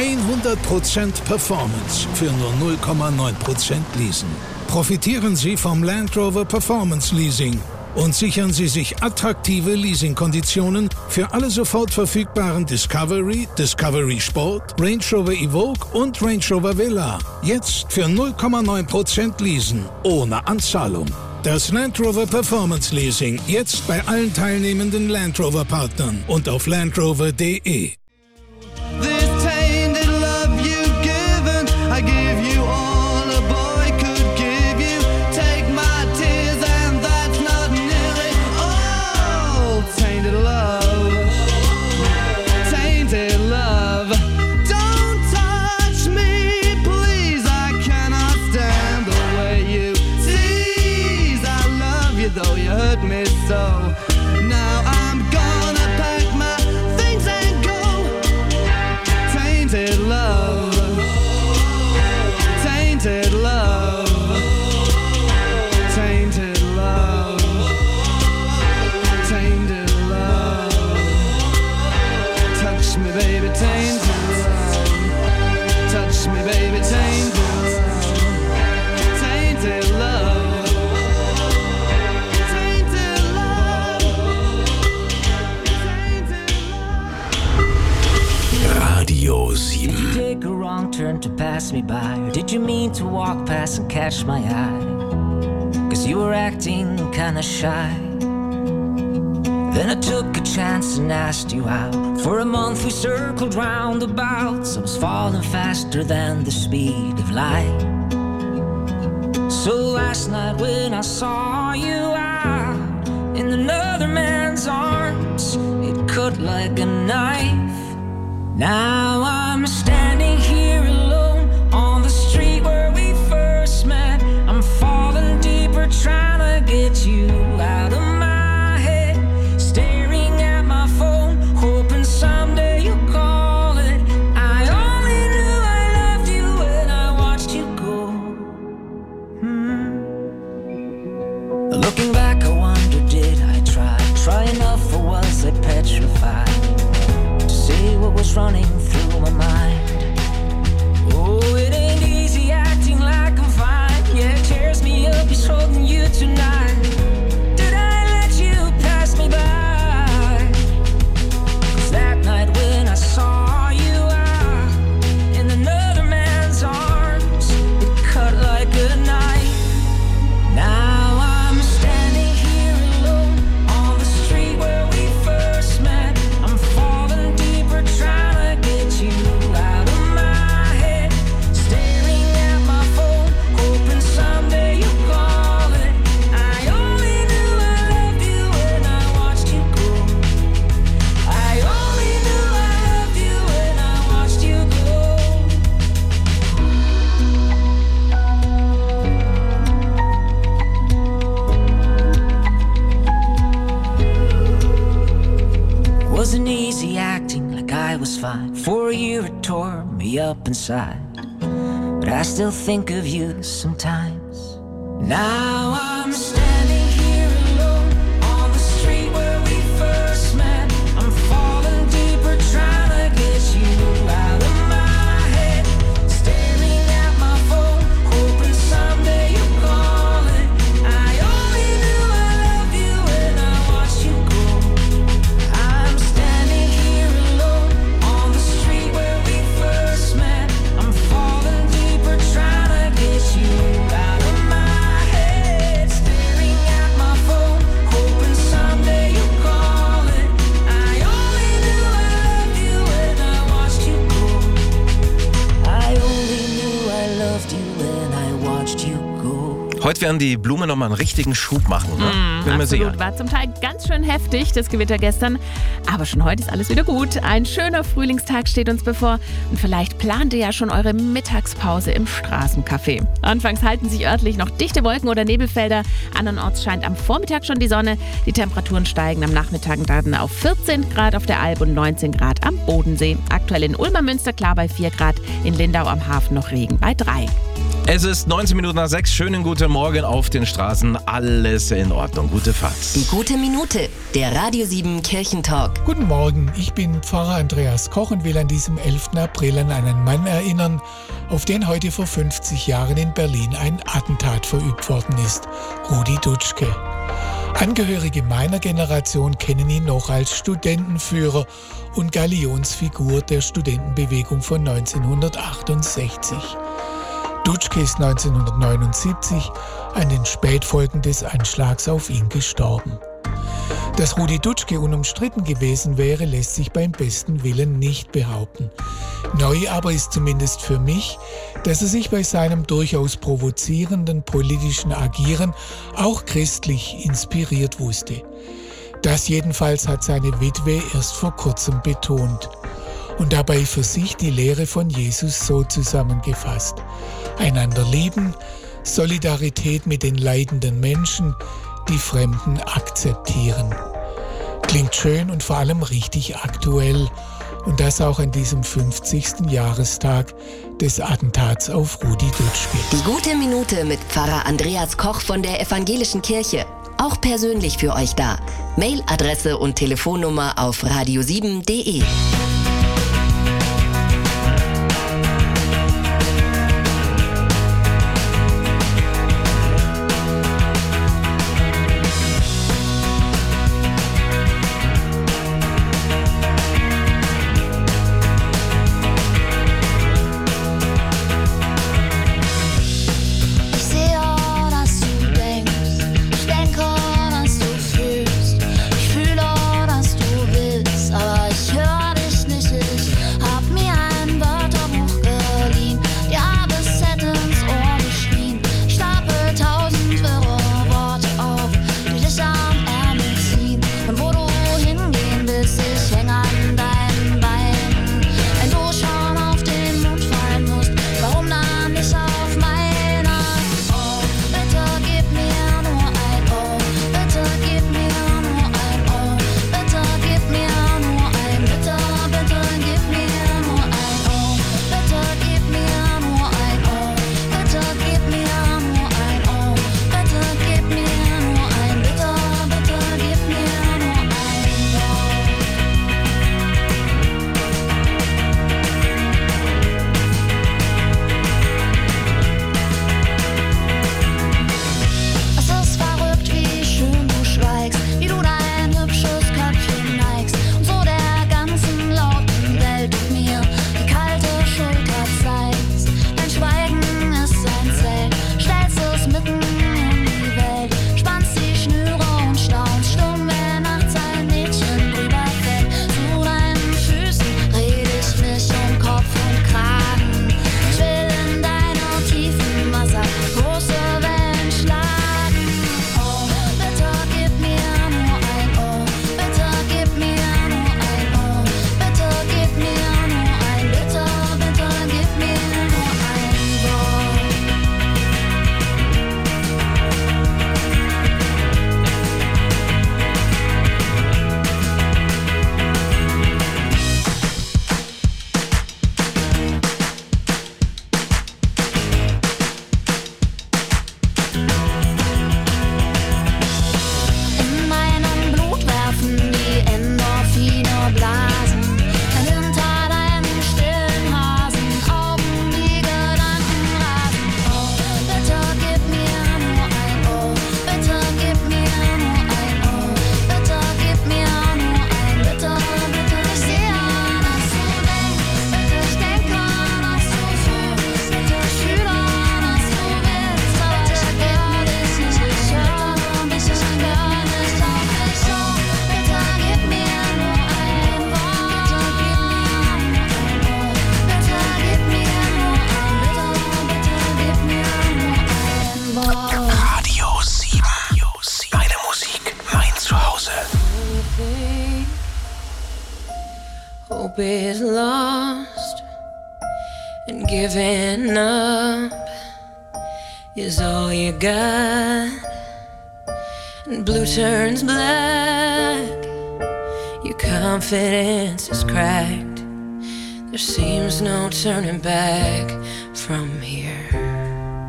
100% Performance für nur 0,9% Leasen. Profitieren Sie vom Land Rover Performance Leasing und sichern Sie sich attraktive Leasingkonditionen für alle sofort verfügbaren Discovery, Discovery Sport, Range Rover Evoque und Range Rover Velar. Jetzt für 0,9% Leasen, ohne Anzahlung. Das Land Rover Performance Leasing jetzt bei allen teilnehmenden Land Rover Partnern und auf landrover.de. Radio 7. Did you take a wrong turn to pass me by? Or did you mean to walk past and catch my eye? 'Cause you were acting kinda shy. Then I took a chance and asked you out. For a month we circled roundabouts. I was falling faster than the speed of light. So last night when I saw you out in another man's arms, it cut like a knife. Now I'm standing here alone on the street where we first met. I'm falling deeper trying to get you out of my head. Staring at my phone, hoping someday you'll call it. I only knew I loved you when I watched you go. Looking back I wonder, did I try enough, or was I petrified to say what was running through my mind? Oh, it ain't easy acting like I'm fine. Yeah, it tears me up, he's holding you tonight. Did I let you pass me by? 'Cause that night when I saw you out in another man's arms, it cut like a knife. Now I'm standing here alone on the street where we first met. I'm falling deeper trying to get you out of my head. Staring at my phone, hoping someday you'll call it. I only knew I loved you when I watched you go. I only knew I loved you when I watched you go. Wasn't easy acting like I was fine. For a year it tore me up inside, but I still think of you sometimes. Now I'm standing here alone on the street where we first met. I'm falling deeper trying to get you out of my head. Staring at my phone, hoping someday you'll call it. I only knew I loved you when I watched you go. I'm standing here alone on the street where we first met. I'm falling deeper trying to get you out of my head. Staring at my phone, hoping someday you'll call it. I only knew I loved you when I watched you go. I only knew I loved you when I watched you go. Heute werden die Blumen nochmal einen richtigen Schub machen. Ne? Bin mir sicher. Absolut, war zum Teil ganz schön heftig, das Gewitter gestern. Aber schon heute ist alles wieder gut. Ein schöner Frühlingstag steht uns bevor. Und vielleicht plant ihr ja schon eure Mittagspause im Straßencafé. Anfangs halten sich örtlich noch dichte Wolken oder Nebelfelder. Andernorts scheint am Vormittag schon die Sonne. Die Temperaturen steigen am Nachmittag dann auf 14 Grad auf der Alp und 19 Grad am Bodensee. Aktuell in Ulmer Münster klar bei 4 Grad. In Lindau am Hafen noch Regen bei 3. Es ist 19 Minuten nach 6. Schönen guten Morgen auf den Straßen. Alles in Ordnung. Gute Fahrt. Die gute Minute, der Radio 7 Kirchentalk. Guten Morgen, ich bin Pfarrer Andreas Koch und will an diesem 11. April an einen Mann erinnern, auf den heute vor 50 Jahren in Berlin ein Attentat verübt worden ist, Rudi Dutschke. Angehörige meiner Generation kennen ihn noch als Studentenführer und Galionsfigur der Studentenbewegung von 1968. Dutschke ist 1979 an den Spätfolgen des Anschlags auf ihn gestorben. Dass Rudi Dutschke unumstritten gewesen wäre, lässt sich beim besten Willen nicht behaupten. Neu aber ist zumindest für mich, dass er sich bei seinem durchaus provozierenden politischen Agieren auch christlich inspiriert wusste. Das jedenfalls hat seine Witwe erst vor kurzem betont und dabei für sich die Lehre von Jesus so zusammengefasst: Einander lieben, Solidarität mit den leidenden Menschen, die Fremden akzeptieren. Klingt schön und vor allem richtig aktuell. Und das auch an diesem 50. Jahrestag des Attentats auf Rudi Dutschke. Die gute Minute mit Pfarrer Andreas Koch von der Evangelischen Kirche. Auch persönlich für euch da. Mailadresse und Telefonnummer auf radio7.de. Hope is lost and giving up is all you got, and blue turns black, your confidence is cracked, there seems no turning back from here.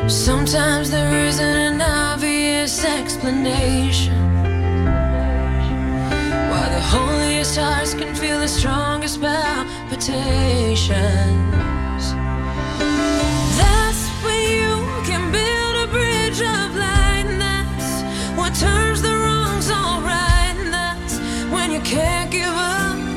Sometimes there isn't an obvious explanation why the holiest hearts can feel the strongest palpitations. That's when you can build a bridge of light, and that's what turns the wrongs all right, and that's when you care.